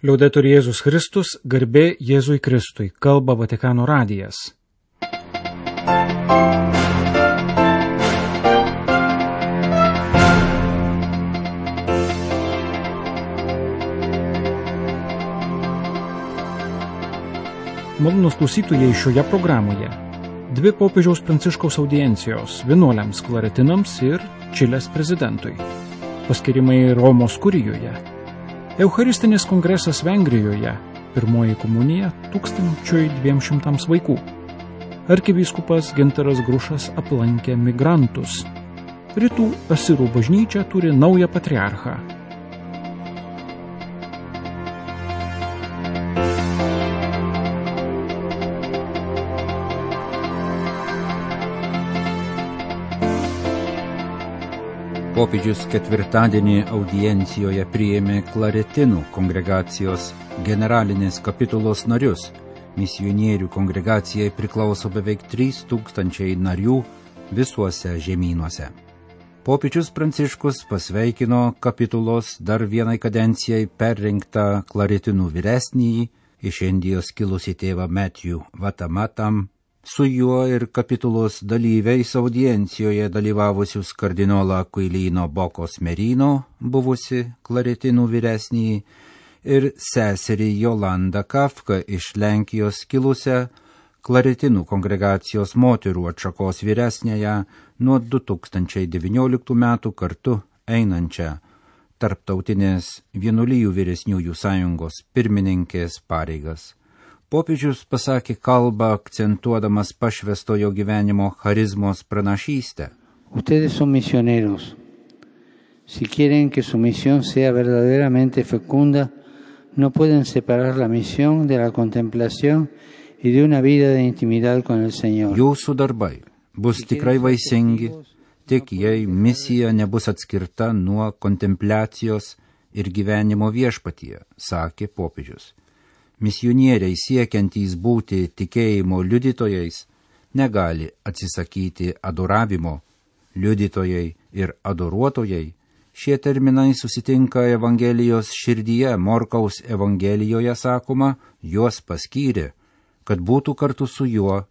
Liaudetur Jėzus Kristus, garbė Jėzui Kristui, kalba Vatikano radijas. Malonūs klausytojai, šioje programoje dvi popiežiaus Pranciškaus audiencijos vienuoliams klaretinams ir Čilės prezidentui, paskirimai Romos kurijoje, Eucharistinis kongresas Vengrijoje, pirmoji komunija 1200 vaikų. Arkivyskupas Gintaras Grušas aplankė migrantus. Rytų Asirų bažnyčia turi naują patriarchą. Popiežius ketvirtadienį audiencijoje priėmė klaretinų kongregacijos generalinės kapitulos narius. Misionierių kongregacijai priklauso beveik 3000 narių visuose žemynuose. Popiežius Pranciškus pasveikino kapitulos dar vienai kadencijai perrinktą klaretinų vyresnįjį iš Indijos kilusį tėvą Matthew Vatamatam. Su juo ir kapitulos dalyviais audiencijoje dalyvavusius kardinolą Aquilino Bokos Merino, buvusi klaretinų vyresnįjį, ir seserį Jolandą Kafką iš Lenkijos kilusią klaretinų kongregacijos moterų atšakos vyresnėje nuo 2019 metų kartu einančią Tarptautinės vienuolijų vyresniųjų sąjungos pirmininkės pareigas. Popiežius pasakė kalbą akcentuodamas pašvęstojo gyvenimo charizmos pranašystę. Ustedes son misioneros. Si quieren que su misión sea verdaderamente fecunda, no pueden separar la misión de la contemplación y de una vida de intimidad con el Señor. Jūsų darbai bus tikrai vaisingi, tik jei misija nebus atskirta nuo kontempliacijos ir gyvenimo viešpatyje, sakė popiežius. Misionieriai siekiantys būti tikėjimo liudytojais negali atsisakyti adoravimo. Liudytojai ir adoruotojai šie terminai susitinka Evangelijos širdyje. Morkaus Evangelijoje sakoma, juos paskyrė, kad būtų kartu su juo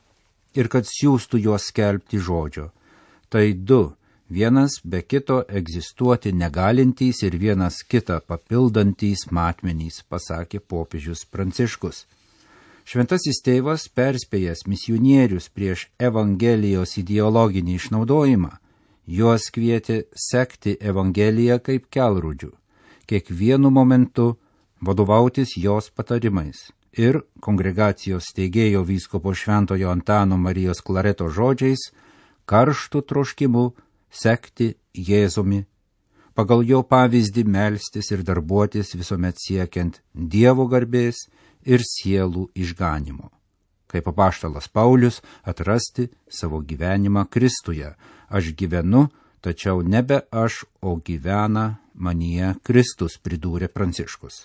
ir kad siųstų juos skelbti žodžio. Tai du, vienas be kito egzistuoti negalintys ir vienas kitą papildantys matmenys, pasakė popiežius Pranciškus. Šventasis tėvas perspėjęs misionierius prieš Evangelijos ideologinį išnaudojimą, juos kvietė sekti Evangeliją kaip kelrodžių, kiekvienu momentu vadovautis jos patarimais. Ir kongregacijos steigėjo vyskupo Šventojo Antano Marijos Klareto žodžiais, karštu troškimu sekti Jėzumi, pagal jo pavyzdį melstis ir darbuotis visuomet siekiant Dievo garbės ir sielų išganimo. Kaip apaštalas Paulius, atrasti savo gyvenimą Kristuje. Aš gyvenu, tačiau nebe aš, o gyvena manyje Kristus, pridūrė Pranciškus.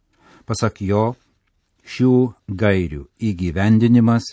Pasak jo, šių gairių įgyvendinimas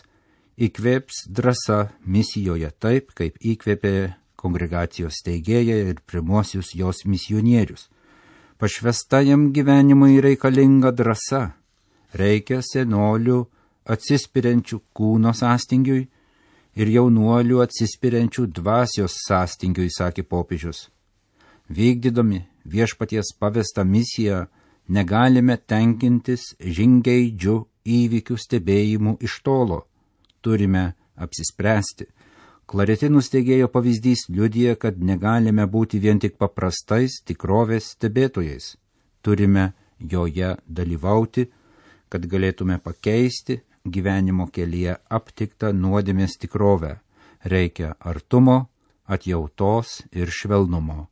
įkvėps drąsa misijoje taip, kaip įkvėpė kongregacijos steigėja ir pirmuosius jos misionierius. Pašvęstajam gyvenimui reikalinga drąsa. Reikia senolių atsispiriančių kūno sąstingiui ir jaunuolių atsispiriančių dvasios sąstingiui, sakė popiežius. Vykdydami viešpaties pavestą misiją negalime tenkintis žingeidžių įvykių stebėjimų iš tolo. Turime apsispręsti. Klaretinų steigėjo pavyzdys liudija, kad negalime būti vien tik paprastais tikrovės stebėtojais. Turime joje dalyvauti, kad galėtume pakeisti gyvenimo kelyje aptiktą nuodėmės tikrovę. Reikia artumo, atjautos ir švelnumo.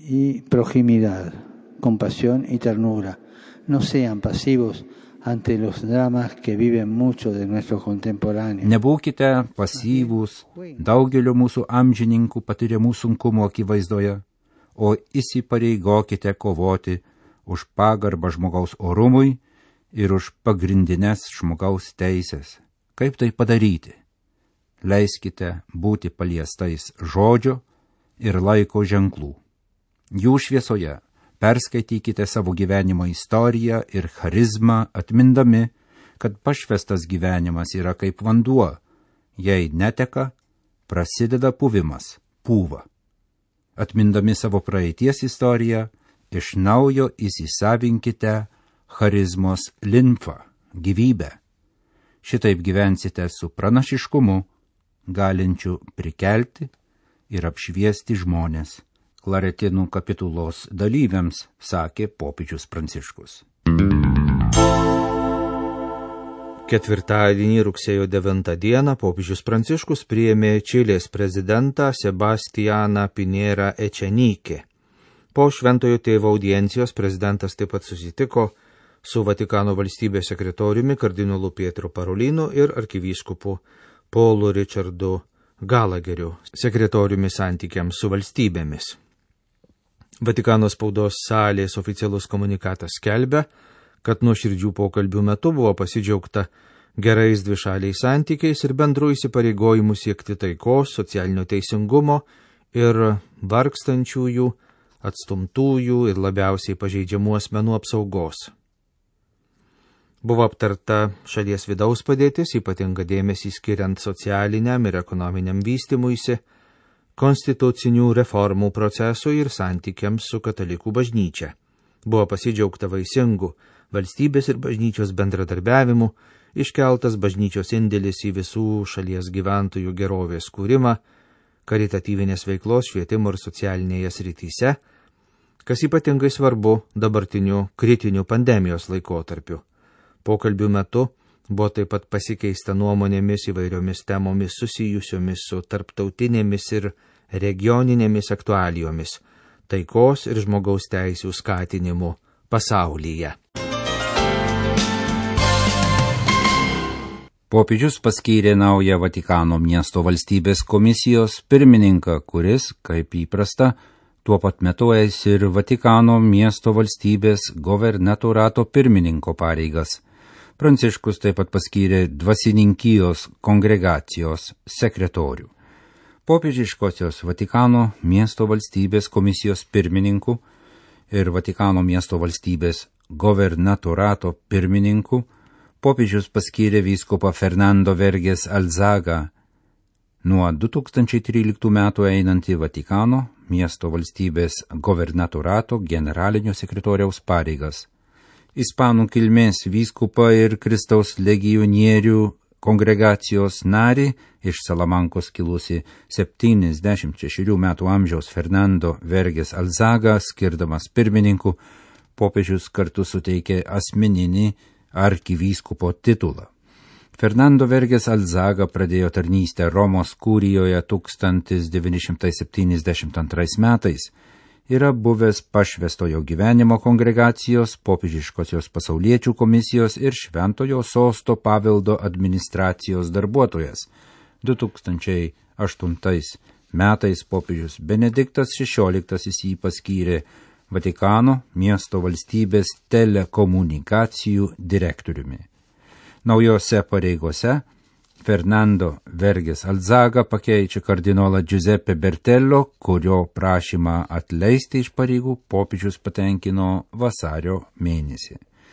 Y proximidad, compasión y ternura. No sean pasivos ante los dramas que viven muchos de nuestros contemporáneos. Nebūkite pasyvūs daugelio mūsų amžininkų patiriamų sunkumų akivaizdoje, o įsipareigokite kovoti už pagarbą žmogaus orumui ir už pagrindines žmogaus teisės. Kaip tai padaryti? Leiskite būti paliestais žodžio ir laiko ženklų. Jų šviesoje perskaitykite savo gyvenimo istoriją ir charizmą, atmindami, kad pašvestas gyvenimas yra kaip vanduo. Jei neteka, prasideda puvimas, pūva. Atmindami savo praeities istoriją, iš naujo įsisavinkite charizmos limfą, gyvybę. Šitaip gyvensite su pranašiškumu, galinčiu prikelti ir apšviesti žmonės. Klaretinų kapitulos dalyviams sakė popiežius Pranciškus. Ketvirtadienį rugsėjo 9 dieną popiežius Pranciškus priėmė Čilės prezidentą Sebastianą Piñera Echenique. Po Šventojo Tėvo audiencijos prezidentas taip pat susitiko su Vatikano valstybės sekretoriumi kardinolu Pietro Parolinu ir arkivyskupu Paulu Richardu Galageriu, sekretoriumi santykiams su valstybėmis. Vatikano spaudos salės oficialus komunikatas skelbia, kad nuoširdžių pokalbių metu buvo pasidžiaugta gerais dvišaliais santykiais ir bendrų įsipareigojimų siekti taikos, socialinio teisingumo ir vargstančiųjų, atstumtųjų ir labiausiai pažeidžiamų asmenų apsaugos. Buvo aptarta šalies vidaus padėtis, ypatinga dėmesį skiriant socialiniam ir ekonominiam vystymuisi, konstitucinių reformų procesui ir santykiams su katalikų bažnyčia. Buvo pasidžiaugta vaisingų valstybės ir bažnyčios bendradarbiavimu, iškeltas bažnyčios indėlis į visų šalies gyventojų gerovės kūrimą, karitatyvinės veiklos, švietimo ir socialinėje srityse, kas ypatingai svarbu dabartiniu kritiniu pandemijos laikotarpiu. Pokalbių metu buvo taip pat pasikeista nuomonėmis įvairiomis temomis susijusiomis su tarptautinėmis ir regioninėmis aktualijomis, taikos ir žmogaus teisių skatinimu pasaulyje. Popiežius paskyrė naują Vatikano miesto valstybės komisijos pirmininką, kuris, kaip įprasta, tuo pat metu eis ir Vatikano miesto valstybės governatorato pirmininko pareigas. Pranciškus taip pat paskyrė dvasininkijos kongregacijos sekretorių. Popiežiškosios Vatikano miesto valstybės komisijos pirmininku ir Vatikano miesto valstybės governatorato pirmininku popiežius paskyrė vyskupą Fernando Verges Alzagą, nuo 2013 metų einantį Vatikano miesto valstybės governatorato generalinio sekretoriaus pareigas. Ispanų kilmės vyskupą ir Kristaus legionierių kongregacijos narį iš Salamankos kilusi 76 metų amžiaus Fernando Verges Alzagą, skirdamas pirmininku, popiežius kartu suteikė asmeninį arkivyskupo titulą. Fernando Verges Alzaga pradėjo tarnystę Romos kurijoje 1972 metais. Yra buvęs pašvestojo gyvenimo kongregacijos, popiežiškosios pasauliečių komisijos ir Šventojo sosto paveldo administracijos darbuotojas. 2008 metais popiežius Benediktas XVI jį paskyrė Vatikano miesto valstybės telekomunikacijų direktoriumi. Naujose pareigose Fernando Verges Alzaga pakeičia kardinolą Giuseppe Bertello, kurio prašymą atleisti iš pareigų popiežius patenkino vasario mėnesį.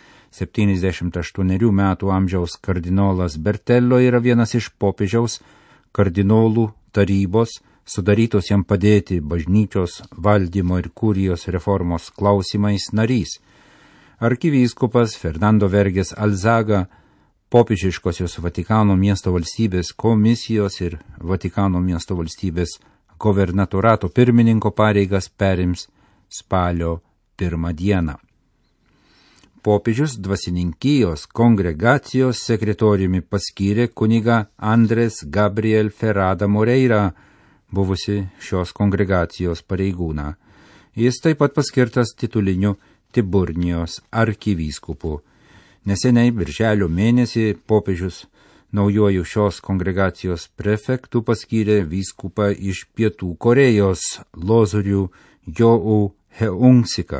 78 metų amžiaus kardinolas Bertello yra vienas iš popiežiaus kardinolų tarybos, sudarytos jam padėti bažnyčios valdymo ir kurijos reformos klausimais narys. Arkivyskupas Fernando Verges Alzaga popiežiškosios Vatikano miesto valstybės komisijos ir Vatikano miesto valstybės governatorato pirmininko pareigas perims spalio 1 dieną. Popiežius dvasininkijos kongregacijos sekretoriumi paskyrė kunigą Andrés Gabriel Ferrada Moreira, buvusi šios kongregacijos pareigūną. Jis taip pat paskirtas tituliniu Tiburnijos arkivyskupu. Neseniai birželio mėnesį popiežius naujuoju šios kongregacijos prefektu paskyrė vyskupą iš Pietų Korėjos Lozorių Jou Heungsiką.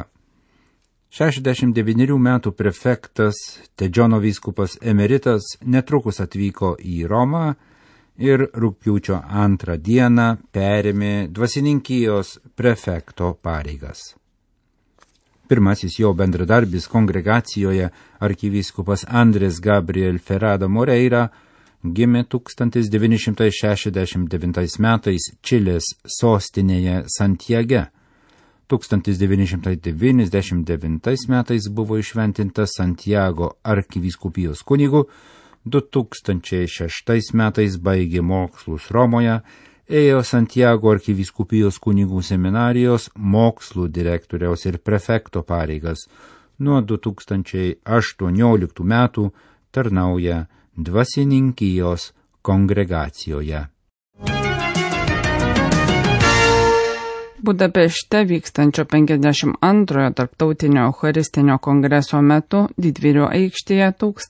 69 metų prefektas Tedžono vyskupas emeritas netrukus atvyko į Romą ir rugpjūčio 2 dieną perėmė dvasininkijos prefekto pareigas. Pirmasis jo bendradarbis kongregacijoje arkivyskupas Andrės Gabriel Ferrada Moreira gimė 1969 metais Čilės sostinėje Santiage. 1999 metais buvo išventintas Santiago arkivyskupijos kunigu, 2006 metais baigė mokslus Romoje, ėjo Santiago arkivyskupijos kunigų seminarijos mokslų direktoriaus ir prefekto pareigas. Nuo 2018 metų tarnauja dvasininkijos kongregacijoje. Budapešte vykstančio 52-ojo tarptautinio eucharistinio kongreso metu Didvyrių aikštėje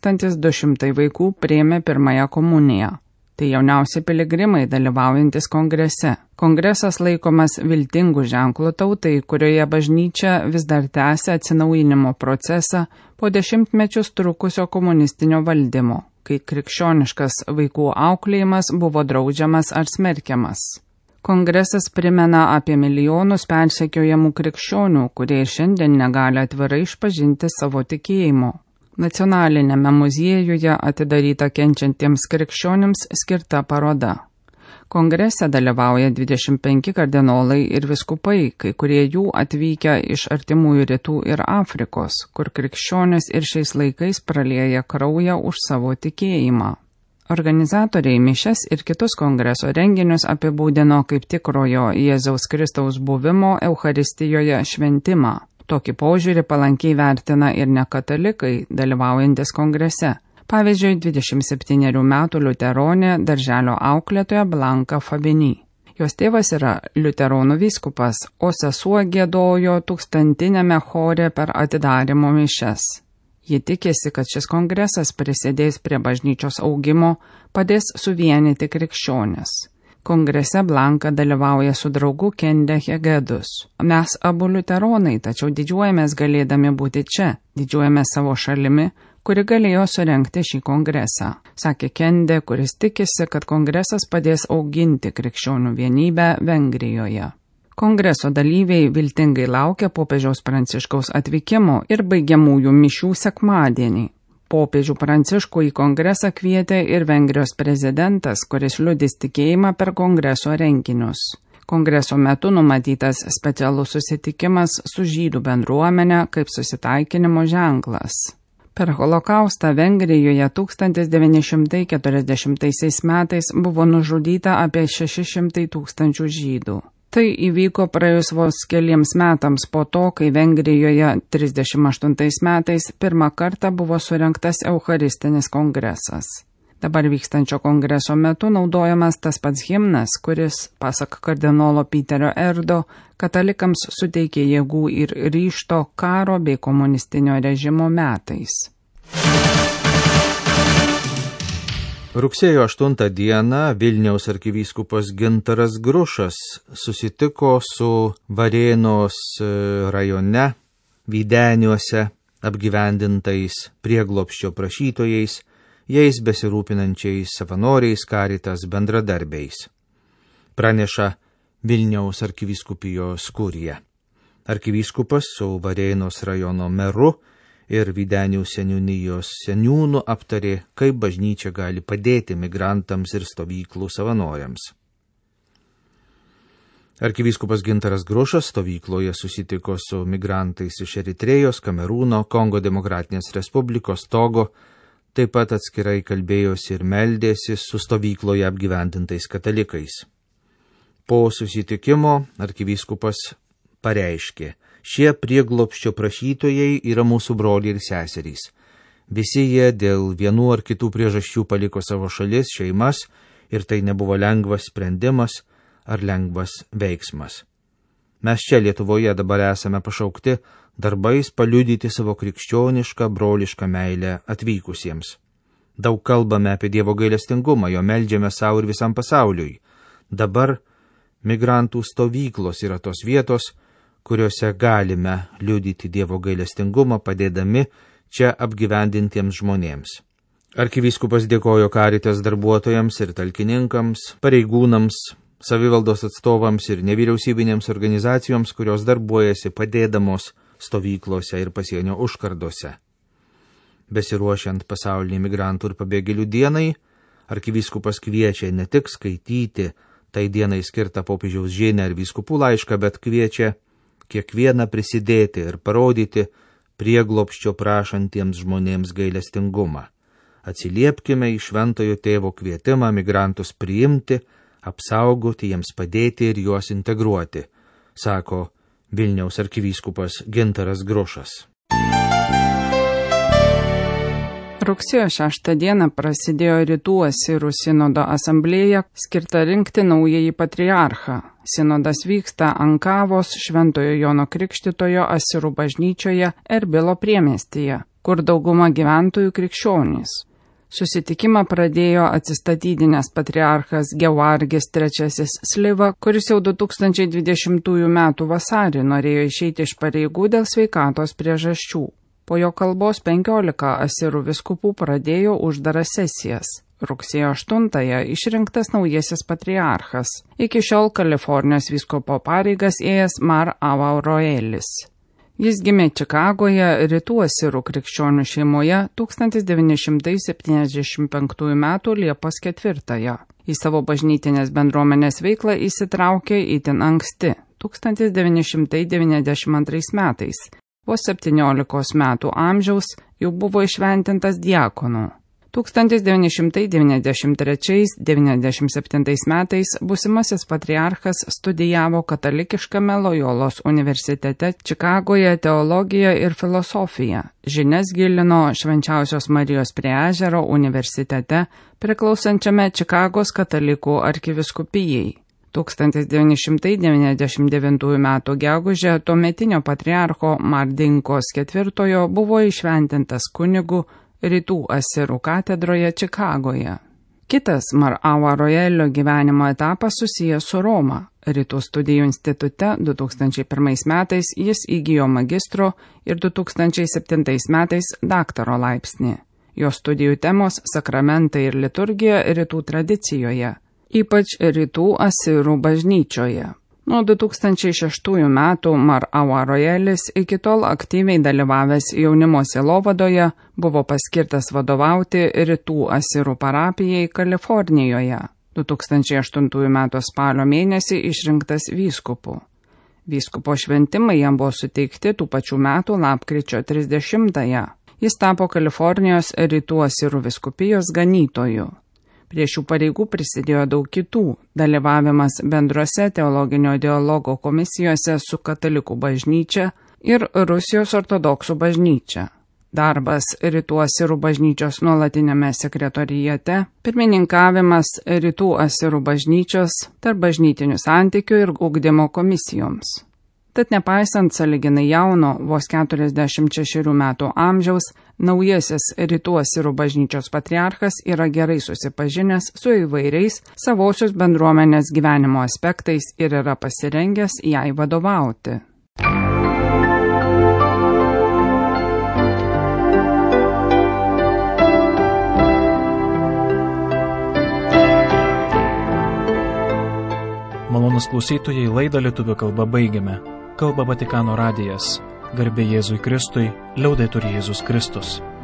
1200 vaikų priėmė pirmąją komuniją. Tai jauniausi piligrimai dalyvaujantis kongrese. Kongresas laikomas viltingų ženklų tautai, kurioje bažnyčia vis dar tęsia atsinaujinimo procesą po dešimtmečius trukusio komunistinio valdymo, kai krikščioniškas vaikų auklėjimas buvo draudžiamas ar smerkiamas. Kongresas primena apie milijonus persekiojamų krikščionių, kurie šiandien negali atvirai išpažinti savo tikėjimo. Nacionalinėme muziejuje atidaryta kenčiantiems krikščionims skirta paroda. Kongrese dalyvauja 25 kardinolai ir viskupai, kai kurie jų atvykę iš artimųjų rytų ir Afrikos, kur krikščionys ir šiais laikais pralieja kraują už savo tikėjimą. Organizatoriai mišias ir kitus kongreso renginius apibūdino kaip tikrojo Jėzaus Kristaus buvimo Eucharistijoje šventimą. Tokį požiūrį palankiai vertina ir nekatalikai, dalyvaujantis kongrese. Pavyzdžiui, 27 metų liuteronė darželio auklėtoja Blanka Fabini. Jos tėvas yra liuteronų vyskupas, o sesuo giedojo 1000-ame chore per atidarymo mišias. Ji tikėsi, kad šis kongresas prisidės prie bažnyčios augimo, padės suvienyti krikščionis. Kongrese Blanka dalyvauja su draugu Kende Hegedus. Mes abu liuteronai, tačiau didžiuojamės galėdami būti čia, didžiuojamės savo šalimi, kuri galėjo surengti šį kongresą, sakė Kende, kuris tikisi, kad kongresas padės auginti krikščionių vienybę Vengrijoje. Kongreso dalyviai viltingai laukia popiežiaus Pranciškaus atvykimo ir baigiamųjų mišių sekmadienį. Popiežių Pranciškų į kongresą kvietė ir Vengrijos prezidentas, kuris liudys tikėjimą per kongreso renginius. Kongreso metu numatytas specialus susitikimas su žydų bendruomenė kaip susitaikinimo ženklas. Per holokaustą Vengrijoje 1940 metais buvo nužudyta apie 600 000 žydų. Tai įvyko praėjus vos keliems metams po to, kai Vengrijoje 38 metais pirmą kartą buvo surengtas Eucharistinis kongresas. Dabar vykstančio kongreso metu naudojamas tas pats himnas, kuris, pasak kardinolo Peterio Erdo, katalikams suteikė jėgų ir ryžto karo bei komunistinio režimo metais. Rugsėjo 8 dieną Vilniaus arkivyskupas Gintaras Grušas susitiko su Varėnos rajone Vydeniuose apgyvendintais prieglobsčio prašytojais, jais besirūpinančiais savanoriais Caritas bendradarbiais. Praneša Vilniaus arkivyskupijos kurija. Arkivyskupas su Varėnos rajono meru ir Vydenių seniūnijos seniūnų aptarė, kaip bažnyčia gali padėti migrantams ir stovyklų savanoriams. Arkivyskupas Gintaras Grušas stovykloje susitiko su migrantais iš Eritrėjos, Kamerūno, Kongo Demokratinės Respublikos, Togo, taip pat atskirai kalbėjosi ir meldėsi su stovykloje apgyvendintais katalikais. Po susitikimo arkivyskupas pareiškė: šie prieglobsčio prašytojai yra mūsų broliai ir seserys. Visi jie dėl vienų ar kitų priežasčių paliko savo šalis, šeimas ir tai nebuvo lengvas sprendimas ar lengvas veiksmas. Mes čia Lietuvoje dabar esame pašaukti darbais paliudyti savo krikščionišką, brolišką meilę atvykusiems. Daug kalbame apie Dievo gailestingumą, jo meldžiame savo ir visam pasauliui. Dabar migrantų stovyklos yra tos vietos, kuriuose galime liudyti Dievo gailestingumą, padėdami čia apgyvendintiems žmonėms. Arkivyskupas dėkojo Caritas darbuotojams ir talkininkams, pareigūnams, savivaldos atstovams ir nevyriausybinėms organizacijoms, kurios darbuojasi padėdamos stovyklose ir pasienio užkardose. Besiruošiant pasauliniai migrantų ir pabėgėlių dienai, arkivyskupas kviečia ne tik skaityti tai dienai skirtą popiežiaus žinią ar vyskupų laišką, bet kviečia kiekvieną prisidėti ir parodyti prieglobsčio prašantiems žmonėms gailestingumą. Atsiliepkime į Šventojo Tėvo kvietimą migrantus priimti, apsaugoti, jiems padėti ir juos integruoti, sako Vilniaus arkivyskupas Gintaras Grušas. Rugsėjo 6 dieną prasidėjo Rytų asirų sinodo asamblėja skirta rinkti naująjį patriarchą. Sinodas vyksta Ankavos Šventojo Jono Krikštytojo asirų bažnyčioje Erbilo priemiestyje, kur dauguma gyventojų krikščionys. Susitikimą pradėjo atsistatydinęs patriarchas Gevargis III Sliva, kuris jau 2020 m. vasarį norėjo išeiti iš pareigų dėl sveikatos priežasčių. Po jo kalbos 15 asirų vyskupų pradėjo uždaras sesijas. Rugsėjo 8-ąją išrinktas naujasis patriarchas. Iki šiol Kalifornijos vyskupo pareigas ėjęs Mar Avaroelis. Jis gimė Čikagoje, Rytų asirų krikščionių šeimoje 1975 m. Liepos 4-ąją. Į savo bažnytinės bendruomenės veiklą įsitraukė itin anksti, 1992 metais. Vos 17 metų amžiaus jau buvo išventintas diakonu. 1993–1997 metais būsimasis patriarchas studijavo katalikiškame Lojolos universitete Čikagoje teologiją ir filosofiją. Žinias gilino Švenčiausios Marijos prie ežero universitete, priklausančiame Čikagos katalikų arkivyskupijai. 1999 m. gegužę tuometinio patriarcho Mardinkos IV buvo išventintas kunigu Rytų asirų katedroje Čikagoje. Kitas Mar Avaroelio gyvenimo etapas susijęs su Roma. Rytų studijų institute 2001 metais jis įgijo magistro ir 2007 metais daktaro laipsnį. Jo studijų temos sakramentai ir liturgija rytų tradicijoje, ypač Rytų asirų bažnyčioje. Nuo 2006 metų Mar Avaroelis iki tol aktyviai dalyvavęs jaunimo sielovadoje buvo paskirtas vadovauti Rytų asirų parapijai Kalifornijoje. 2008 metų spalio mėnesį išrinktas vyskupu. Vyskupo šventimai jam buvo suteikti tų pačių metų lapkričio 30-ąją. Jis tapo Kalifornijos Rytų asirų vyskupijos ganytoju. Prie šių pareigų prisidėjo daug kitų – dalyvavimas bendrose teologinio dialogo komisijose su katalikų bažnyčia ir Rusijos ortodoksų bažnyčia. Darbas Rytų asirų bažnyčios nuolatinėme sekretorijate, pirmininkavimas Rytų asirų bažnyčios tarp bažnytinių santykių ir ugdymo komisijoms. Tad nepaisant sąlyginai jauno, vos 46 metų amžiaus, naujasis Rytų asirų bažnyčios patriarchas yra gerai susipažinęs su įvairiais savosios bendruomenės gyvenimo aspektais ir yra pasirengęs jai vadovauti. Malonūs klausytojai, laidą lietuvių kalba baigiame. Kalba Vatikano radijas. Garbė Jėzui Kristui, liaudetur Jėzus Kristus.